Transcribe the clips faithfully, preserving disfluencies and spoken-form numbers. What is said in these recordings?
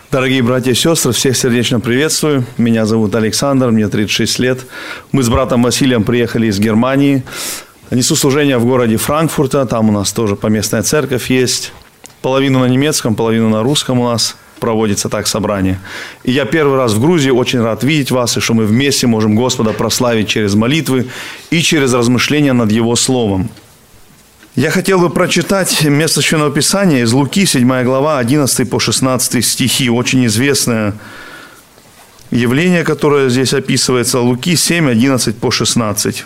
Дорогие братья и сестры, всех сердечно приветствую. Меня зовут Александр, мне тридцать шесть лет. Мы с братом Василием приехали из Германии. Несу служение в городе Франкфурта, там у нас тоже поместная церковь есть. Половину на немецком, половину на русском у нас проводится так собрание. И я первый раз в Грузии, очень рад видеть вас, и что мы вместе можем Господа прославить через молитвы и через размышления над Его Словом. Я хотел бы прочитать место Священного Писания из Луки, седьмая глава, одиннадцатый по шестнадцатый стихи. Очень известное явление, которое здесь описывается. Луки семь, одиннадцать по шестнадцать.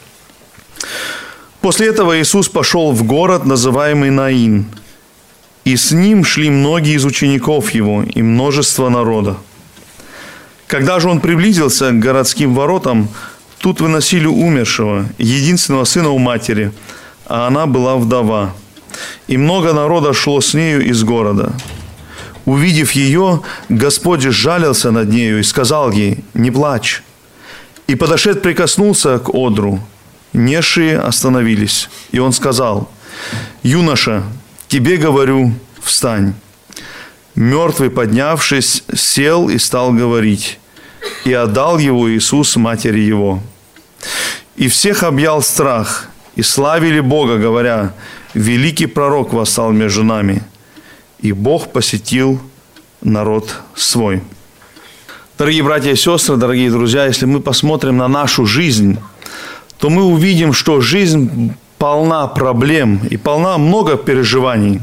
После этого Иисус пошел в город, называемый Наин, и с ним шли многие из учеников Его и множество народа. Когда же Он приблизился к городским воротам, тут выносили умершего, единственного сына у матери, а она была вдова. И много народа шло с нею из города. Увидев ее, Господь сжалился над нею и сказал ей: «Не плачь». И подошед прикоснулся к одру. Несшие остановились. И он сказал: «Юноша, тебе говорю, встань». Мертвый, поднявшись, сел и стал говорить. И отдал его Иисус матери его. И всех объял страх, и славили Бога, говоря: «Великий пророк восстал между нами, и Бог посетил народ свой». Дорогие братья и сестры, дорогие друзья, если мы посмотрим на нашу жизнь, то мы увидим, что жизнь полна проблем и полна много переживаний.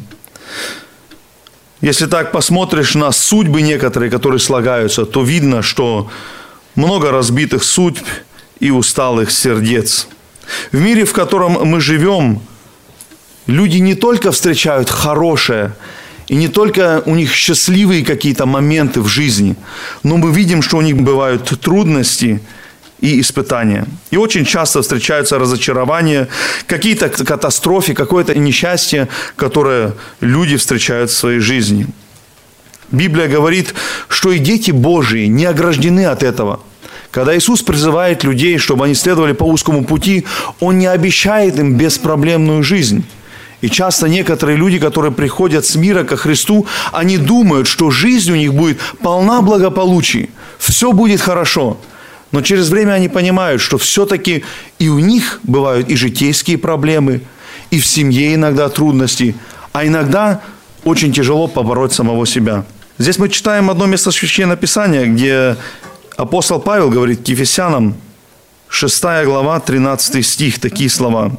Если так посмотришь на судьбы некоторые, которые слагаются, то видно, что много разбитых судьб и усталых сердец. В мире, в котором мы живем, люди не только встречают хорошее, и не только у них счастливые какие-то моменты в жизни, но мы видим, что у них бывают трудности и испытания. И очень часто встречаются разочарования, какие-то катастрофы, какое-то несчастье, которое люди встречают в своей жизни. Библия говорит, что и дети Божии не ограждены от этого. Когда Иисус призывает людей, чтобы они следовали по узкому пути, Он не обещает им беспроблемную жизнь. И часто некоторые люди, которые приходят с мира ко Христу, они думают, что жизнь у них будет полна благополучия, все будет хорошо. Но через время они понимают, что все-таки и у них бывают и житейские проблемы, и в семье иногда трудности, а иногда очень тяжело побороть самого себя. Здесь мы читаем одно место Священного Писания, где апостол Павел говорит к Ефесянам, шестая глава, тринадцатый стих, такие слова.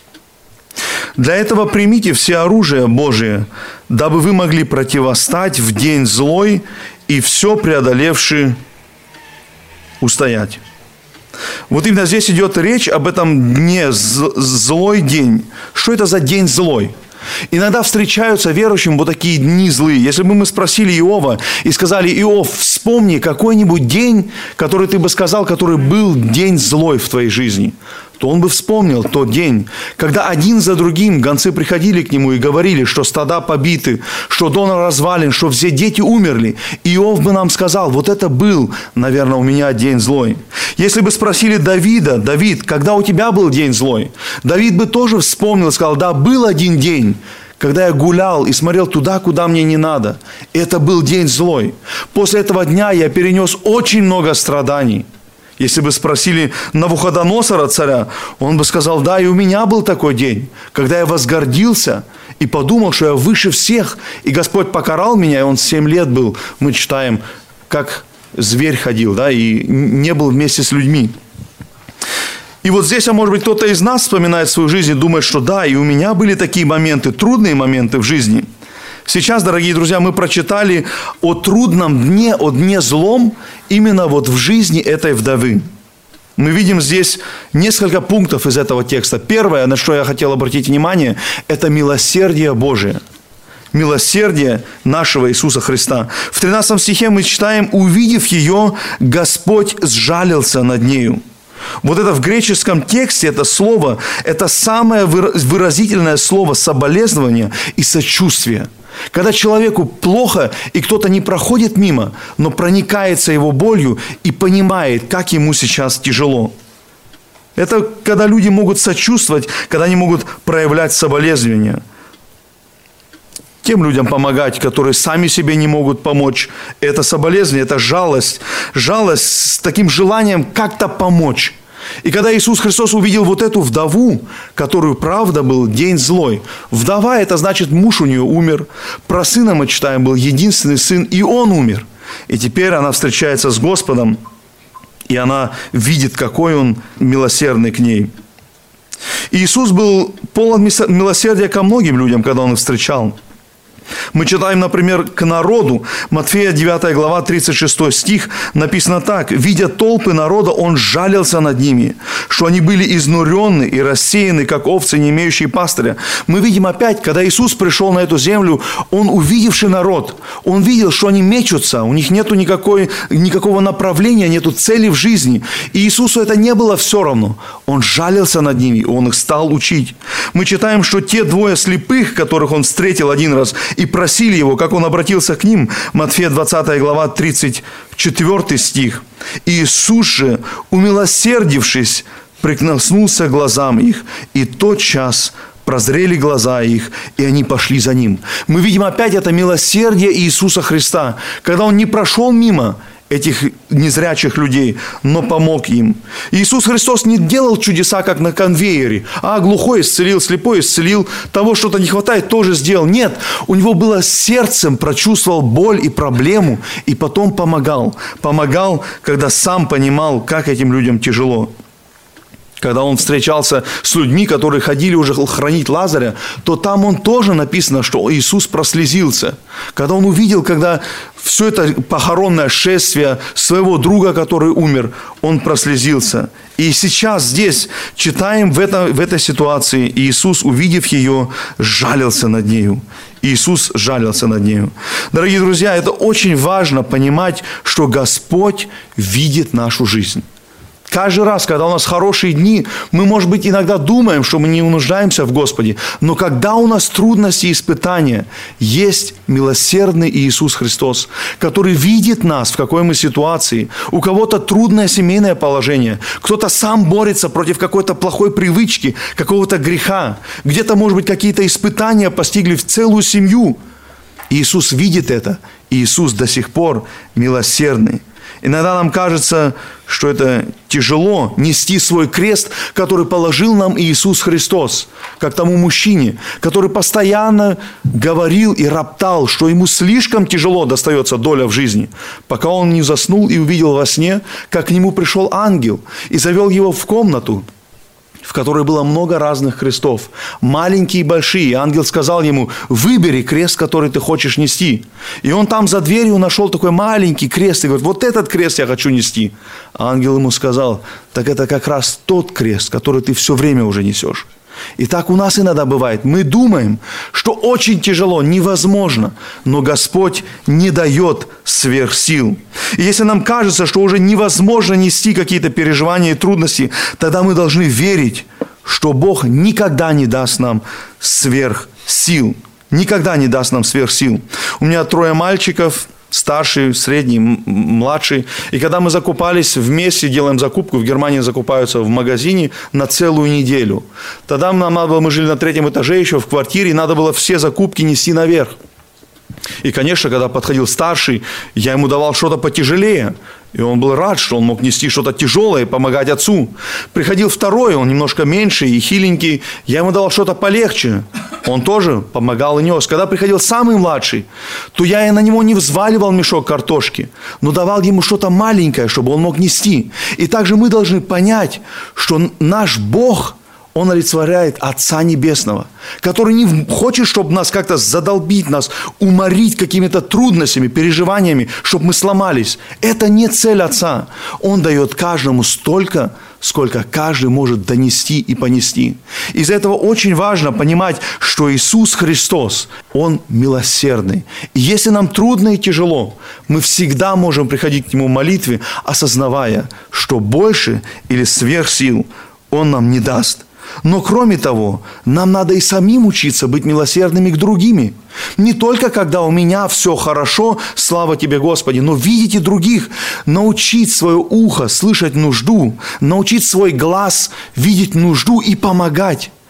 «Для этого примите все оружие Божие, дабы вы могли противостать в день злой и все преодолевши устоять». Вот именно здесь идет речь об этом дне, злой день. Что это за день злой? Иногда встречаются верующим вот такие дни злые. Если бы мы спросили Иова и сказали: «Иов, вспомни какой-нибудь день, который ты бы сказал, который был день злой в твоей жизни», то он бы вспомнил тот день, когда один за другим гонцы приходили к нему и говорили, что стада побиты, что дом развален, что все дети умерли. И Иов бы нам сказал: вот это был, наверное, у меня день злой. Если бы спросили Давида: «Давид, когда у тебя был день злой?», Давид бы тоже вспомнил и сказал: «Да, был один день, когда я гулял и смотрел туда, куда мне не надо. Это был день злой. После этого дня я перенес очень много страданий». Если бы спросили Навуходоносора, царя, он бы сказал: «Да, и у меня был такой день, когда я возгордился и подумал, что я выше всех, и Господь покарал меня, и он семь лет был». Мы читаем, как зверь ходил, да, и не был вместе с людьми. И вот здесь, а может быть, кто-то из нас вспоминает свою жизнь и думает, что да, и у меня были такие моменты, трудные моменты в жизни. Сейчас, дорогие друзья, мы прочитали о трудном дне, о дне злом именно вот в жизни этой вдовы. Мы видим здесь несколько пунктов из этого текста. Первое, на что я хотел обратить внимание, это милосердие Божие. Милосердие нашего Иисуса Христа. В тринадцатом стихе мы читаем: «Увидев ее, Господь сжалился над нею». Вот это в греческом тексте, это слово, это самое выразительное слово соболезнования и сочувствия. Когда человеку плохо, и кто-то не проходит мимо, но проникается его болью и понимает, как ему сейчас тяжело. Это когда люди могут сочувствовать, когда они могут проявлять соболезнования. тем людям помогать, которые сами себе не могут помочь. Это соболезнование, это жалость. Жалость с таким желанием как-то помочь. И когда Иисус Христос увидел вот эту вдову, которую, правда, был день злой. Вдова – это значит, муж у нее умер. Про сына мы читаем, был единственный сын, и он умер. И теперь она встречается с Господом, и она видит, какой он милосердный к ней. Иисус был полон милосердия ко многим людям, когда он их встречал. Мы читаем, например, к народу. Матфея девятая глава, тридцать шестой стих, написано так. «Видя толпы народа, он жалился над ними, что они были изнуренны и рассеяны, как овцы, не имеющие пастыря». Мы видим опять, когда Иисус пришел на эту землю, он, увидевший народ, он видел, что они мечутся, у них нету никакой, никакого направления, нету цели в жизни. И Иисусу это не было все равно. Он жалился над ними, он их стал учить. Мы читаем, что те двое слепых, которых он встретил один раз, и просили его, как он обратился к ним. Матфея двадцатая глава, тридцать четвёртый стих. «Иисус же, умилосердившись, прикоснулся к глазам их, и тотчас прозрели глаза их, и они пошли за ним». Мы видим опять это милосердие Иисуса Христа, когда он не прошел мимо этих незрячих людей, но помог им. Иисус Христос не делал чудеса, как на конвейере. А глухой исцелил, слепой исцелил, того что-то не хватает, тоже сделал. Нет, у него было сердцем, прочувствовал боль и проблему, и потом помогал. Помогал, когда сам понимал, как этим людям тяжело. Когда он встречался с людьми, которые ходили уже хранить Лазаря, то там он тоже написано, что Иисус прослезился. Когда он увидел, когда все это похоронное шествие своего друга, который умер, он прослезился. И сейчас здесь читаем в, это, в этой ситуации, Иисус, увидев ее, жалился над нею. Иисус жалился над нею. Дорогие друзья, это очень важно понимать, что Господь видит нашу жизнь. Каждый раз, когда у нас хорошие дни, мы, может быть, иногда думаем, что мы не нуждаемся в Господе. Но когда у нас трудности и испытания, есть милосердный Иисус Христос, который видит нас, в какой мы ситуации. У кого-то трудное семейное положение, кто-то сам борется против какой-то плохой привычки, какого-то греха. Где-то, может быть, какие-то испытания постигли в целую семью. Иисус видит это. Иисус до сих пор милосердный. Иногда нам кажется, что это тяжело нести свой крест, который положил нам Иисус Христос, как тому мужчине, который постоянно говорил и роптал, что ему слишком тяжело достается доля в жизни, пока он не заснул и увидел во сне, как к нему пришел ангел и завел его в комнату, в которой было много разных крестов, маленькие и большие. Ангел сказал ему: выбери крест, который ты хочешь нести. И он там за дверью нашел такой маленький крест и говорит: вот этот крест я хочу нести. А ангел ему сказал: так это как раз тот крест, который ты все время уже несешь. И так у нас иногда бывает. Мы думаем, что очень тяжело, невозможно, но Господь не дает сверхсил. И если нам кажется, что уже невозможно нести какие-то переживания и трудности, тогда мы должны верить, что Бог никогда не даст нам сверхсил. Никогда не даст нам сверхсил. У меня трое мальчиков. Старший, средний, младший. И когда мы закупались вместе, делаем закупку, в Германии закупаются в магазине на целую неделю. Тогда нам надо было, мы жили на третьем этаже еще в квартире, и надо было все закупки нести наверх. И, конечно, когда подходил старший, я ему давал что-то потяжелее. И он был рад, что он мог нести что-то тяжелое и помогать отцу. Приходил второй, он немножко меньше и хиленький. Я ему давал что-то полегче. Он тоже помогал и нес. Когда приходил самый младший, то я и на него не взваливал мешок картошки, но давал ему что-то маленькое, чтобы он мог нести. И также мы должны понять, что наш Бог, Он олицетворяет Отца Небесного, который не хочет, чтобы нас как-то задолбить, нас уморить какими-то трудностями, переживаниями, чтобы мы сломались. Это не цель Отца. Он дает каждому столько, сколько каждый может донести и понести. Из-за этого очень важно понимать, что Иисус Христос, Он милосердный. И если нам трудно и тяжело, мы всегда можем приходить к Нему в молитве, осознавая, что больше или сверх сил Он нам не даст. Но кроме того, нам надо и самим учиться быть милосердными к другим. Не только когда у меня все хорошо, слава Тебе, Господи, но видеть и других, научить свое ухо слышать нужду, научить свой глаз видеть нужду и помогать.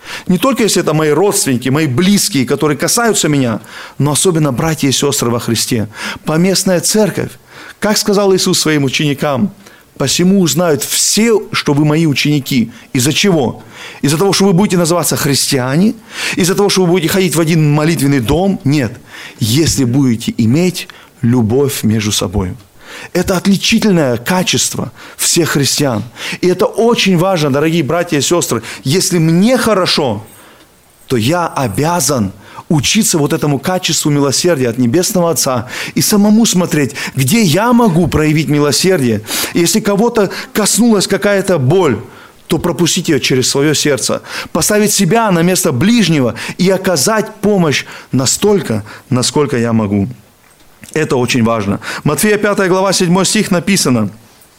Не только если это мои родственники, мои близкие, которые касаются меня, но особенно братья и сестры во Христе. Поместная церковь. Как сказал Иисус своим ученикам: «Посему узнают все, что вы мои ученики». Из-за чего? Из-за того, что вы будете называться христиане? Из-за того, что вы будете ходить в один молитвенный дом? Нет. Если будете иметь любовь между собой. Это отличительное качество всех христиан. И это очень важно, дорогие братья и сестры. Если мне хорошо, то я обязан учиться вот этому качеству милосердия от Небесного Отца и самому смотреть, где я могу проявить милосердие. И если кого-то коснулась какая-то боль, то пропустить ее через свое сердце, поставить себя на место ближнего и оказать помощь настолько, насколько я могу. Это очень важно. Матфея пятая глава, седьмой стих написано: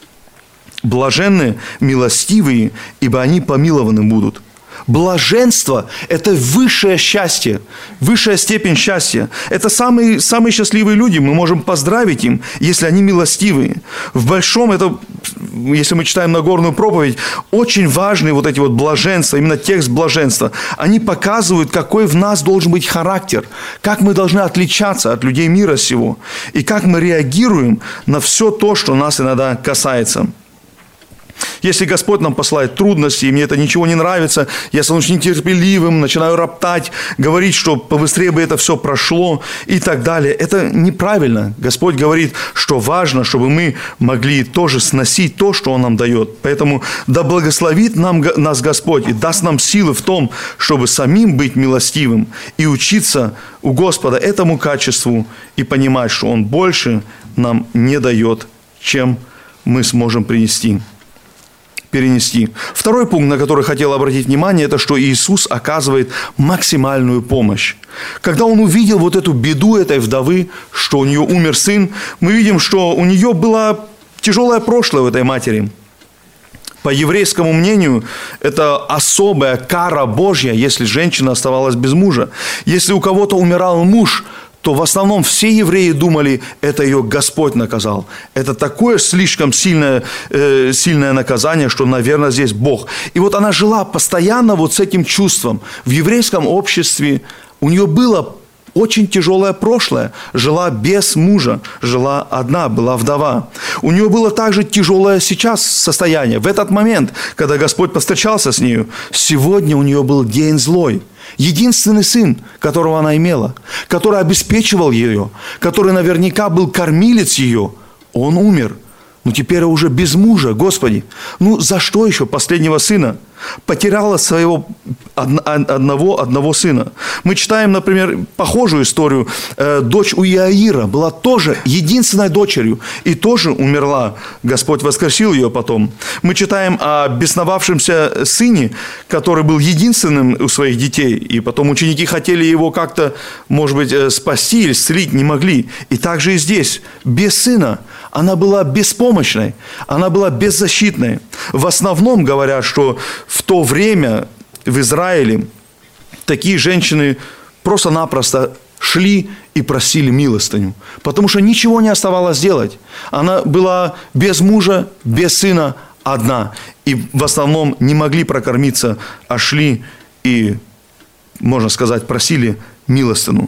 «Блаженны милостивые, ибо они помилованы будут». Блаженство – это высшее счастье, высшая степень счастья. Это самые, самые счастливые люди, мы можем поздравить им, если они милостивые. В большом, это, если мы читаем Нагорную проповедь, очень важны вот эти вот блаженства, именно текст блаженства. Они показывают, какой в нас должен быть характер, как мы должны отличаться от людей мира сего, и как мы реагируем на все то, что нас иногда касается. Если Господь нам посылает трудности, и мне это ничего не нравится, я становлюсь нетерпеливым, начинаю роптать, говорить, что побыстрее бы это все прошло и так далее. Это неправильно. Господь говорит, что важно, чтобы мы могли тоже сносить то, что Он нам дает. Поэтому да благословит нам, нас Господь и даст нам силы в том, чтобы самим быть милостивым и учиться у Господа этому качеству и понимать, что Он больше нам не дает, чем мы сможем принести. перенести. Второй пункт, на который хотел обратить внимание, это что Иисус оказывает максимальную помощь. Когда Он увидел вот эту беду этой вдовы, что у нее умер сын, мы видим, что у нее было тяжелое прошлое у этой матери. По еврейскому мнению, это особая кара Божья, если женщина оставалась без мужа. Если у кого-то умирал муж, то в основном все евреи думали, это ее Господь наказал. Это такое слишком сильное, э, сильное наказание, что, наверное, здесь Бог. И вот она жила постоянно вот с этим чувством. В еврейском обществе у нее было очень тяжелое прошлое. Жила без мужа, жила одна, была вдова. У нее было также тяжелое сейчас состояние. В этот момент, когда Господь повстречался с нею, сегодня у нее был день злой. Единственный сын, которого она имела, который обеспечивал ее, который наверняка был кормилец ее, он умер. Но теперь уже без мужа, Господи. Ну, за что еще последнего сына? Потеряла своего одного, одного сына. Мы читаем, например, похожую историю. Дочь у Иаира была тоже единственной дочерью и тоже умерла. Господь воскресил ее потом. Мы читаем о бесновавшемся сыне, который был единственным у своих детей. И потом ученики хотели его как-то, может быть, спасти или исцелить, не могли. И также и здесь. Без сына она была беспомощной, она была беззащитной. В основном говорят, что в то время в Израиле такие женщины просто-напросто шли и просили милостыню, потому что ничего не оставалось делать. Она была без мужа, без сына, одна. И в основном не могли прокормиться, а шли и, можно сказать, просили милостыню.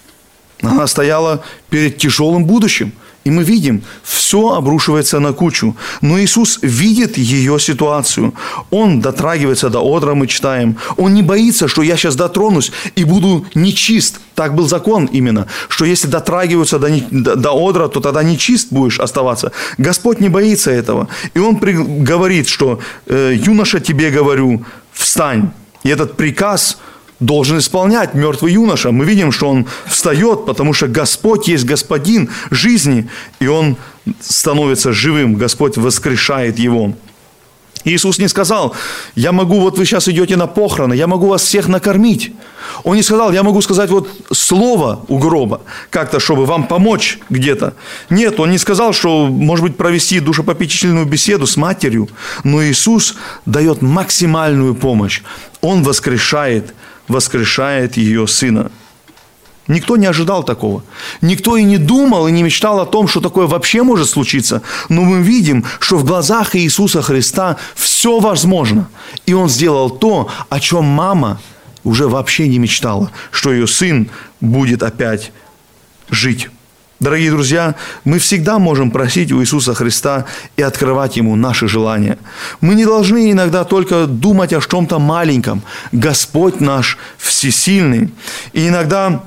Она стояла перед тяжелым будущим. И мы видим, все обрушивается на кучу. Но Иисус видит ее ситуацию. Он дотрагивается до одра, мы читаем. Он не боится, что я сейчас дотронусь и буду нечист. Так был закон именно, что если дотрагиваются до, до, до одра, то тогда нечист будешь оставаться. Господь не боится этого. И Он при, говорит, что э, «юноша, тебе говорю, встань». И этот приказ должен исполнять мертвый юноша. Мы видим, что он встает, потому что Господь есть Господин жизни, и он становится живым. Господь воскрешает его. Иисус не сказал, я могу, вот вы сейчас идете на похороны, я могу вас всех накормить. Он не сказал, я могу сказать вот слово у гроба, как-то, чтобы вам помочь где-то. Нет, он не сказал, что, может быть, провести душепопечительную беседу с матерью, но Иисус дает максимальную помощь. Он воскрешает воскрешает ее сына. Никто не ожидал такого. Никто и не думал, и не мечтал о том, что такое вообще может случиться. Но мы видим, что в глазах Иисуса Христа все возможно. И Он сделал то, о чем мама уже вообще не мечтала, что ее сын будет опять жить. Дорогие друзья, мы всегда можем просить у Иисуса Христа и открывать Ему наши желания. Мы не должны иногда только думать о чем-то маленьком. Господь наш всесильный. И иногда,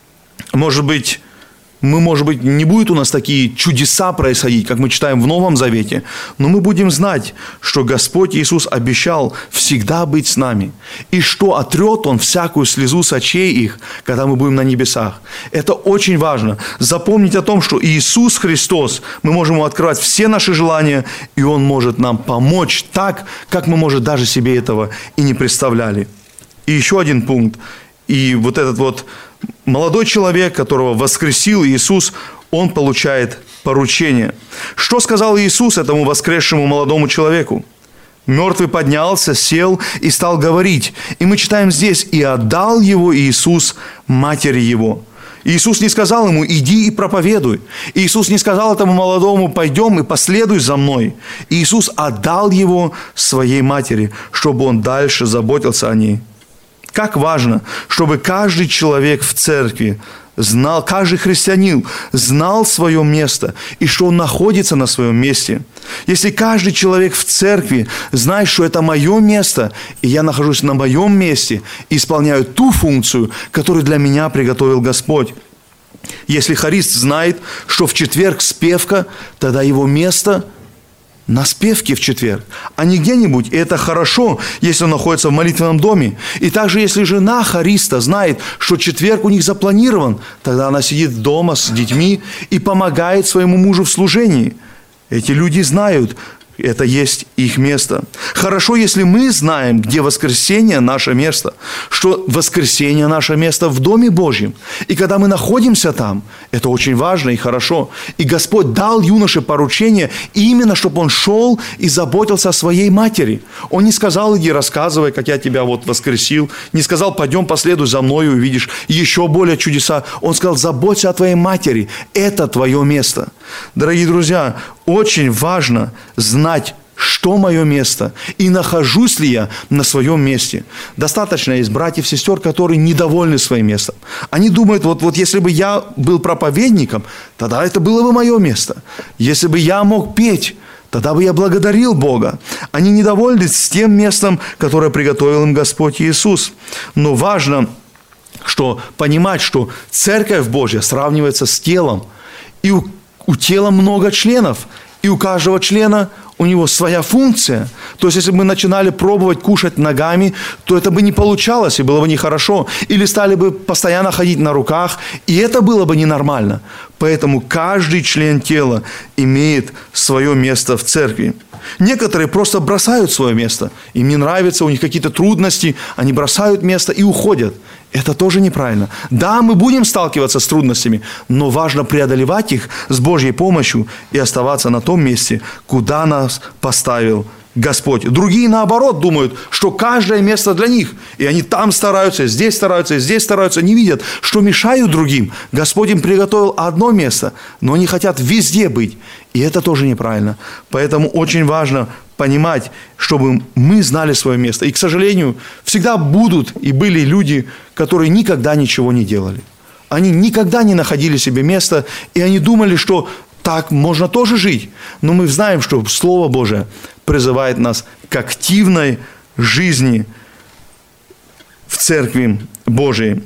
может быть, мы, может быть, не будет у нас такие чудеса происходить, как мы читаем в Новом Завете, но мы будем знать, что Господь Иисус обещал всегда быть с нами, и что отрет Он всякую слезу с очей их, когда мы будем на небесах. Это очень важно. Запомнить о том, что Иисус Христос, мы можем Ему открывать все наши желания, и Он может нам помочь так, как мы, может, даже себе этого и не представляли. И еще один пункт. И вот этот вот молодой человек, которого воскресил Иисус, он получает поручение. Что сказал Иисус этому воскресшему молодому человеку? Мертвый поднялся, сел и стал говорить. И мы читаем здесь: «И отдал его Иисус матери его». Иисус не сказал ему: «Иди и проповедуй». Иисус не сказал этому молодому: «Пойдем и последуй за мной». Иисус отдал его своей матери, чтобы он дальше заботился о ней. Как важно, чтобы каждый человек в церкви знал, каждый христианин знал свое место и что он находится на своем месте. Если каждый человек в церкви знает, что это мое место, и я нахожусь на моем месте, и исполняю ту функцию, которую для меня приготовил Господь. Если хорист знает, что в четверг спевка, тогда его место на спевке в четверг, а не где-нибудь. И это хорошо, если он находится в молитвенном доме. И также, если жена хориста знает, что четверг у них запланирован, тогда она сидит дома с детьми и помогает своему мужу в служении. Эти люди знают, это есть их место. Хорошо, если мы знаем, где воскресенье наше место, что воскресенье наше место в Доме Божьем. И когда мы находимся там, это очень важно и хорошо. И Господь дал юноше поручение именно, чтобы он шел и заботился о своей матери. Он не сказал: иди рассказывай, как я тебя вот воскресил. Не сказал: пойдем последуй за мной и увидишь еще более чудеса. Он сказал: заботься о твоей матери. Это твое место. Дорогие друзья, очень важно знать, что мое место, и нахожусь ли я на своем месте. Достаточно есть братьев и сестер, которые недовольны своим местом. Они думают: вот, вот если бы я был проповедником, тогда это было бы мое место. Если бы я мог петь, тогда бы я благодарил Бога. Они недовольны с тем местом, которое приготовил им Господь Иисус. Но важно, что понимать, что Церковь Божья сравнивается с телом, и у У тела много членов, и у каждого члена у него своя функция. То есть, если бы мы начинали пробовать кушать ногами, то это бы не получалось, и было бы нехорошо. Или стали бы постоянно ходить на руках, и это было бы ненормально. Поэтому каждый член тела имеет свое место в церкви. Некоторые просто бросают свое место. Им не нравится, у них какие-то трудности, они бросают место и уходят. Это тоже неправильно. Да, мы будем сталкиваться с трудностями, но важно преодолевать их с Божьей помощью и оставаться на том месте, куда нас поставил Господь. Другие, наоборот, думают, что каждое место для них. И они там стараются, здесь стараются, здесь стараются. Не видят, что мешают другим. Господь им приготовил одно место, но они хотят везде быть. И это тоже неправильно. Поэтому очень важно понимать, чтобы мы знали свое место. И, к сожалению, всегда будут и были люди, которые никогда ничего не делали. Они никогда не находили себе места, и они думали, что так можно тоже жить. Но мы знаем, что Слово Божие призывает нас к активной жизни в Церкви Божией.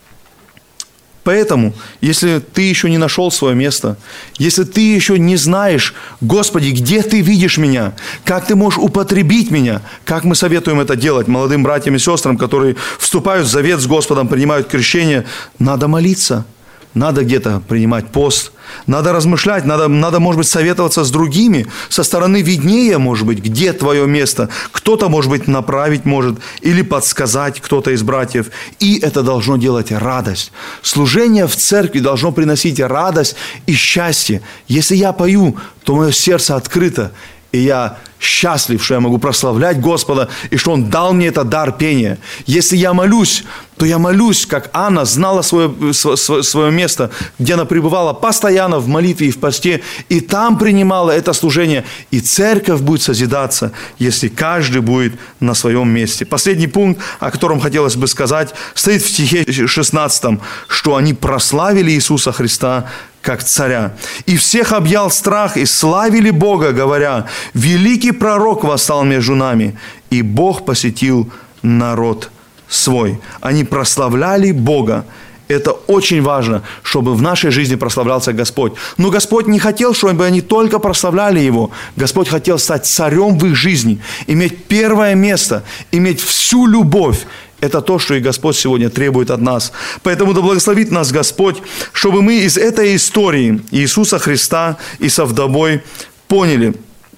Поэтому, если ты еще не нашел свое место, если ты еще не знаешь: Господи, где ты видишь меня, как ты можешь употребить меня, как мы советуем это делать молодым братьям и сестрам, которые вступают в завет с Господом, принимают крещение, надо молиться. Надо где-то принимать пост, надо размышлять, надо, надо, может быть, советоваться с другими. Со стороны виднее, может быть, где твое место. Кто-то, может быть, направить может или подсказать кто-то из братьев. И это должно делать радость. Служение в церкви должно приносить радость и счастье. Если я пою, то мое сердце открыто. И я счастлив, что я могу прославлять Господа, и что Он дал мне этот дар пения. Если я молюсь, то я молюсь, как Анна знала свое, свое, свое место, где она пребывала постоянно в молитве и в посте, и там принимала это служение. И церковь будет созидаться, если каждый будет на своем месте. Последний пункт, о котором хотелось бы сказать, стоит в стихе шестнадцатом, что они прославили Иисуса Христа как царя. И всех объял страх, и славили Бога, говоря: великий пророк восстал между нами, и Бог посетил народ свой. Они прославляли Бога. Это очень важно, чтобы в нашей жизни прославлялся Господь. Но Господь не хотел, чтобы они только прославляли Его. Господь хотел стать царем в их жизни, иметь первое место, иметь всю любовь. Это то, что и Господь сегодня требует от нас. Поэтому да благословит нас Господь, чтобы мы из этой истории Иисуса Христа и со вдовой поняли,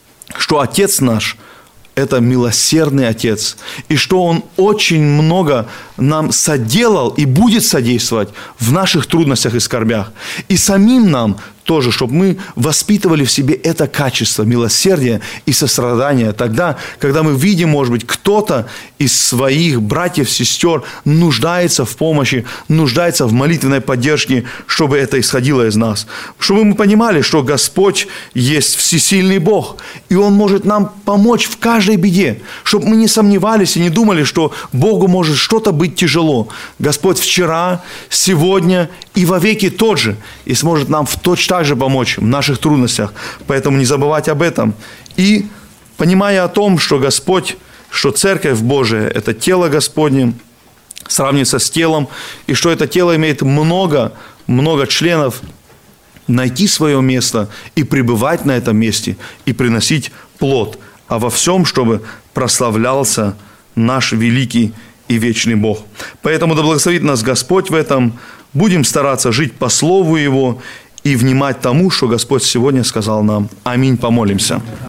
что Отец наш – это милосердный Отец, и что Он очень много нам соделал и будет содействовать в наших трудностях и скорбях. И самим нам тоже, чтобы мы воспитывали в себе это качество милосердия и сострадания тогда, когда мы видим, может быть, кто-то из своих братьев, сестер нуждается в помощи, нуждается в молитвенной поддержке, чтобы это исходило из нас. Чтобы мы понимали, что Господь есть всесильный Бог, и Он может нам помочь в каждой беде, чтобы мы не сомневались и не думали, что Богу может что-то быть тяжело. Господь вчера, сегодня и вовеки тот же, и сможет нам в точно так же помочь в наших трудностях. Поэтому не забывать об этом. И понимая о том, что Господь, что Церковь Божия – это тело Господне, сравнится с телом, и что это тело имеет много, много членов, найти свое место и пребывать на этом месте, и приносить плод, а во всем, чтобы прославлялся наш великий и вечный Бог. Поэтому да благословит нас Господь в этом. Будем стараться жить по Слову Его и внимать тому, что Господь сегодня сказал нам. Аминь. Помолимся.